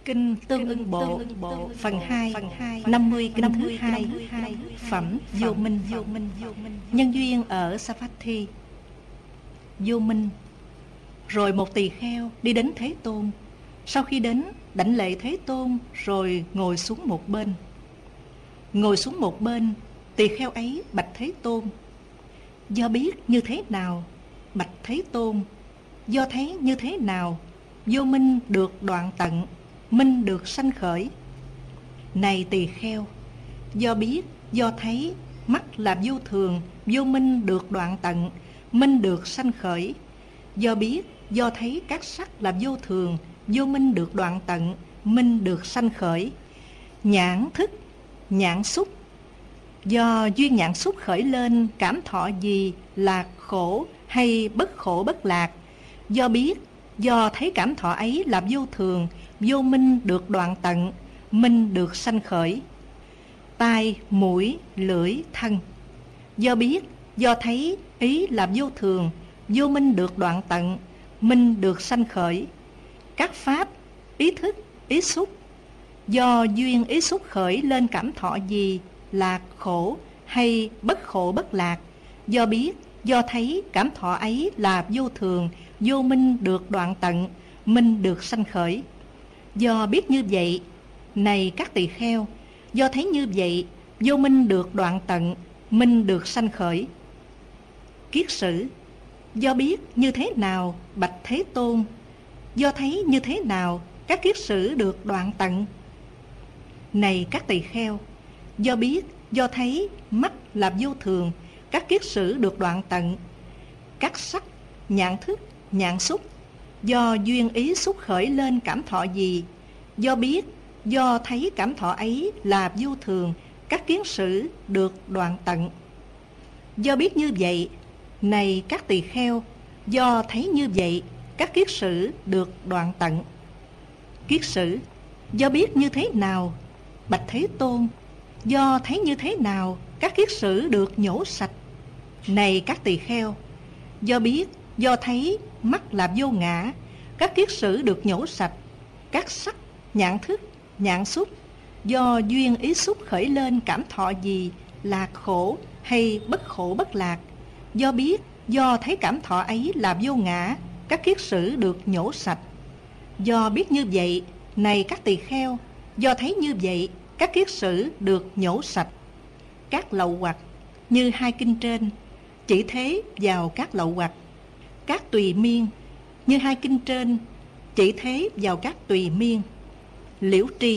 Kinh Tương Ưng Bộ phần 2, 50 kinh thứ 2, phẩm Vô Minh. Nhân duyên ở Savatthi. Vô Minh. Rồi một tỳ kheo đi đến Thế Tôn. Sau khi đến, đảnh lễ Thế Tôn rồi ngồi xuống một bên. Ngồi xuống một bên, tỳ kheo ấy bạch Thế Tôn: do biết như thế nào? Bạch Thế Tôn: do thấy như thế nào? Vô minh được đoạn tận, minh được sanh khởi. Này tỳ kheo, do biết, do thấy, mắt là vô thường, vô minh được đoạn tận, minh được sanh khởi. Do biết, do thấy các sắc là vô thường, vô minh được đoạn tận, minh được sanh khởi. Nhãn thức, nhãn xúc, do duyên nhãn xúc khởi lên cảm thọ gì, lạc khổ hay bất khổ bất lạc. Do biết, do thấy cảm thọ ấy là vô thường, vô minh được đoạn tận, minh được sanh khởi. Tai, mũi, lưỡi, thân, do biết, do thấy ý là vô thường, vô minh được đoạn tận, minh được sanh khởi. Các pháp, ý thức, ý xúc, do duyên ý xúc khởi lên cảm thọ gì, lạc khổ hay bất khổ bất lạc. Do biết, do thấy cảm thọ ấy là vô thường, vô minh được đoạn tận, minh được sanh khởi. Do biết như vậy, này các tỳ kheo, do thấy như vậy, vô minh được đoạn tận, minh được sanh khởi. Kiết sử. Do biết như thế nào? Bạch Thế Tôn: do thấy như thế nào? Các kiết sử được đoạn tận. Này các tỳ kheo, do biết, do thấy, mắt là vô thường, các kiết sử được đoạn tận. Các sắc, nhãn thức, nhãn xúc, do duyên ý xúc khởi lên cảm thọ gì. Do biết, do thấy cảm thọ ấy là vô thường, các kiến sử được đoạn tận. Do biết như vậy, này các tỳ kheo, do thấy như vậy, các kiết sử được đoạn tận. Kiết sử. Do biết như thế nào? Bạch Thế Tôn: do thấy như thế nào? Các kiết sử được nhổ sạch. Này các tỳ kheo, do biết, do thấy, mắt là vô ngã, các kiết sử được nhổ sạch. Các sắc, nhãn thức, nhãn xúc, do duyên ý xúc khởi lên cảm thọ gì, lạc khổ hay bất khổ bất lạc. Do biết, do thấy cảm thọ ấy là vô ngã, các kiết sử được nhổ sạch. Do biết như vậy, này các tỳ kheo, do thấy như vậy, các kiết sử được nhổ sạch. Các lậu hoặc, như hai kinh trên, chỉ thế vào các lậu hoặc. Các tùy miên, như hai kinh trên, chỉ thế vào các tùy miên. Liễu tri.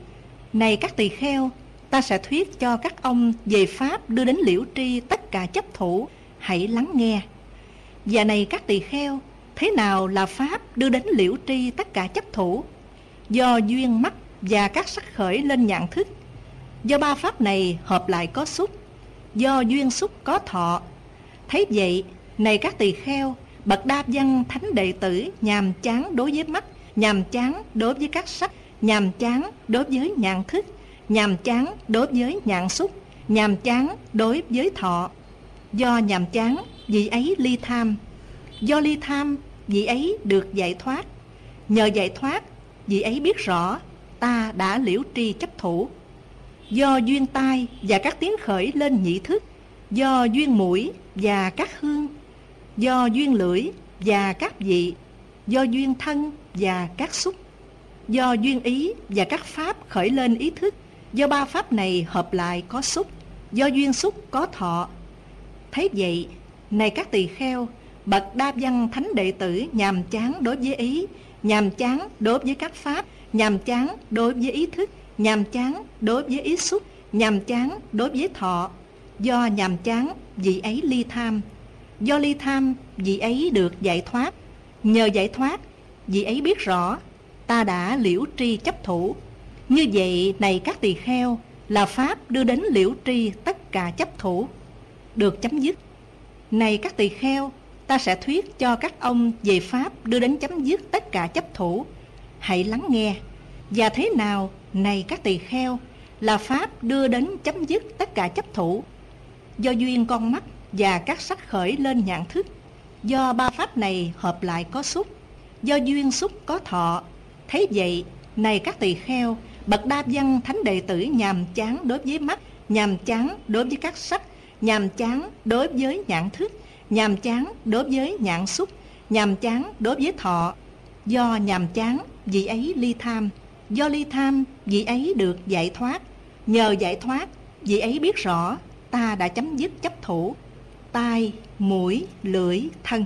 Này các tỳ kheo, ta sẽ thuyết cho các ông về pháp đưa đến liễu tri tất cả chấp thủ, hãy lắng nghe. Và này các tỳ kheo, thế nào là pháp đưa đến liễu tri tất cả chấp thủ? Do duyên mắt và các sắc khởi lên nhãn thức. Do ba pháp này hợp lại có xúc. Do duyên xúc có thọ. Thấy vậy, này các tỳ kheo, bậc Đa Văn thánh đệ tử nhàm chán đối với mắt, nhàm chán đối với các sắc, nhàm chán đối với nhãn thức, nhàm chán đối với nhãn xúc, nhàm chán đối với thọ. Do nhàm chán, vị ấy ly tham. Do ly tham, vị ấy được giải thoát. Nhờ giải thoát, vị ấy biết rõ ta đã liễu tri chấp thủ. Do duyên tai và các tiếng khởi lên nhị thức. Do duyên mũi và các hương. Do duyên lưỡi và các vị. Do duyên thân và các xúc. Do duyên ý và các pháp khởi lên ý thức. Do ba pháp này hợp lại có xúc. Do duyên xúc có thọ. Thấy vậy, này các tỳ kheo, bậc Đa Văn thánh đệ tử nhàm chán đối với ý, nhàm chán đối với các pháp, nhàm chán đối với ý thức, nhàm chán đối với ý xúc, nhàm chán đối với thọ. Do nhàm chán, vị ấy ly tham. Do ly tham, vị ấy được giải thoát. Nhờ giải thoát, vị ấy biết rõ ta đã liễu tri chấp thủ. Như vậy, này các tỳ kheo, là pháp đưa đến liễu tri tất cả chấp thủ, được chấm dứt. Này các tỳ kheo, ta sẽ thuyết cho các ông về pháp đưa đến chấm dứt tất cả chấp thủ, hãy lắng nghe. Và thế nào, này các tỳ kheo, là pháp đưa đến chấm dứt tất cả chấp thủ? Do duyên con mắt và các sắc khởi lên nhãn thức. Do ba pháp này hợp lại có xúc. Do duyên xúc có thọ. Thấy vậy, Này các tỳ kheo, bậc đa văn thánh đệ tử nhàm chán đối với mắt, nhàm chán đối với các sắc, nhàm chán đối với nhãn thức, nhàm chán đối với nhãn xúc, nhàm chán đối với thọ. Do nhàm chán, vị ấy ly tham. Do ly tham, vị ấy được giải thoát. Nhờ giải thoát, vị ấy biết rõ ta đã chấm dứt chấp thủ, tai, mũi, lưỡi, thân.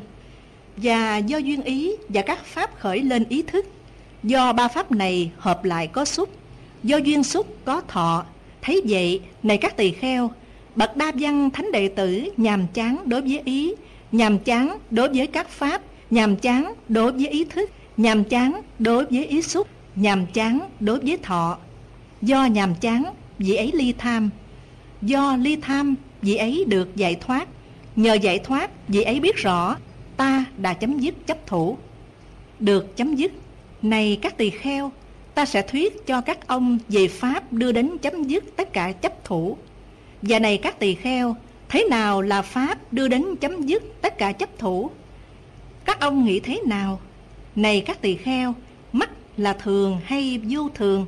Và do duyên ý và các pháp khởi lên ý thức. Do ba pháp này hợp lại có xúc. Do duyên xúc có thọ. Thấy vậy, này các tỳ kheo, bậc đa văn thánh đệ tử nhàm chán đối với ý, nhàm chán đối với các pháp, nhàm chán đối với ý thức, nhàm chán đối với ý xúc, nhàm chán đối với thọ. Do nhàm chán, vị ấy ly tham. Do ly tham, vị ấy được giải thoát. Nhờ giải thoát, vị ấy biết rõ ta đã chấm dứt chấp thủ. Được chấm dứt. Này các tỳ kheo, ta sẽ thuyết cho các ông về pháp đưa đến chấm dứt tất cả chấp thủ. Và này các tỳ kheo, thế nào là pháp đưa đến chấm dứt tất cả chấp thủ? Các ông nghĩ thế nào? Này các tỳ kheo, mắt là thường hay vô thường?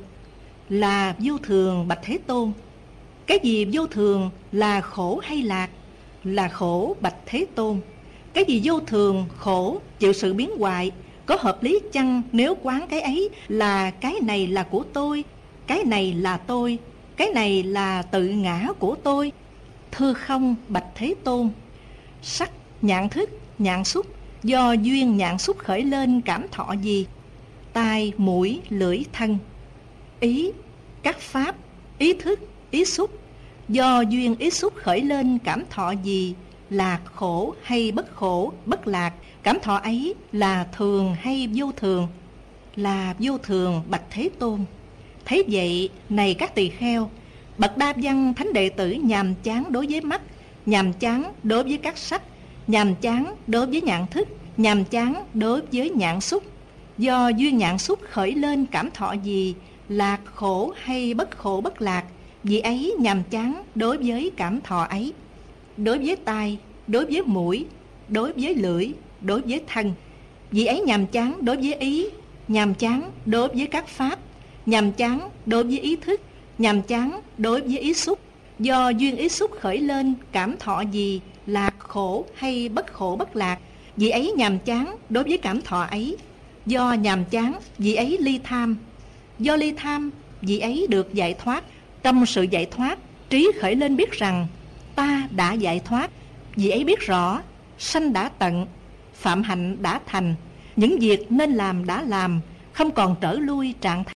Là vô thường bạch Thế Tôn. Cái gì vô thường, là khổ hay lạc? Là khổ bạch Thế Tôn. Cái gì vô thường, khổ, chịu sự biến hoại, có hợp lý chăng nếu quán cái ấy là cái này là của tôi, cái này là tôi, cái này là tự ngã của tôi? Thưa không bạch Thế Tôn. Sắc, nhãn thức, nhãn xúc, do duyên nhãn xúc khởi lên cảm thọ gì? Tai, mũi, lưỡi, thân. Ý, các pháp, ý thức, ý xúc, do duyên ý xúc khởi lên cảm thọ gì? Lạc khổ hay bất khổ, bất lạc? Cảm thọ ấy là thường hay vô thường? Là vô thường bạch Thế Tôn. Thấy vậy, này các tỳ kheo, bậc đa văn thánh đệ tử nhàm chán đối với mắt, nhàm chán đối với các sắc, nhàm chán đối với nhãn thức, nhàm chán đối với nhãn xúc. Do duyên nhãn xúc khởi lên cảm thọ gì? Lạc khổ hay bất khổ, bất lạc? Vì ấy nhàm chán đối với cảm thọ ấy. Đối với tai, đối với mũi, đối với lưỡi, đối với thân. Vì ấy nhàm chán đối với ý, nhàm chán đối với các pháp, nhàm chán đối với ý thức, nhàm chán đối với ý xúc. Do duyên ý xúc khởi lên cảm thọ gì? Lạc khổ hay bất khổ, bất lạc? Vì ấy nhàm chán đối với cảm thọ ấy. Do nhàm chán, vị ấy ly tham. Do ly tham, vị ấy được giải thoát. Trong sự giải thoát, trí khởi lên biết rằng ta đã giải thoát. Vị ấy biết rõ sanh đã tận, phạm hạnh đã thành, những việc nên làm đã làm, không còn trở lui trạng thái